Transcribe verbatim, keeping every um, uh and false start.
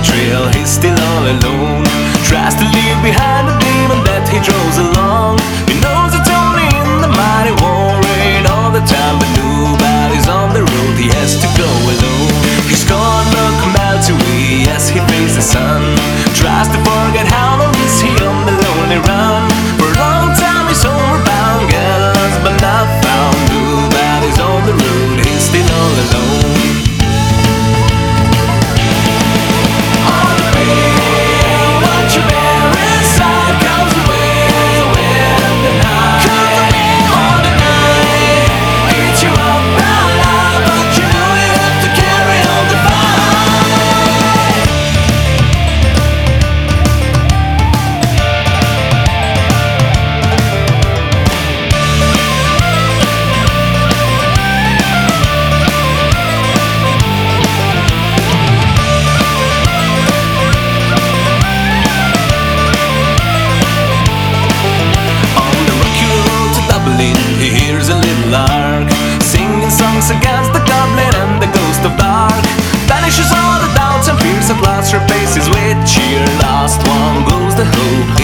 trail, he's still all alone. Tries to leave behind the demon that he draws along. He knows it's only in the mighty war rain all the time, but nobody's on the road, he has to go alone. He's gone, look melty as he faces the sun. Tries to forget how long is he on the lonely run. For a long time he's homeward-bound, get lost but not found. Nobody's on the road, he's still all alone. He hears a little lark singing songs against the goblin and the ghost of dark. Vanishes all the doubts and fears, at last replaces with cheer. Last one goes the hope.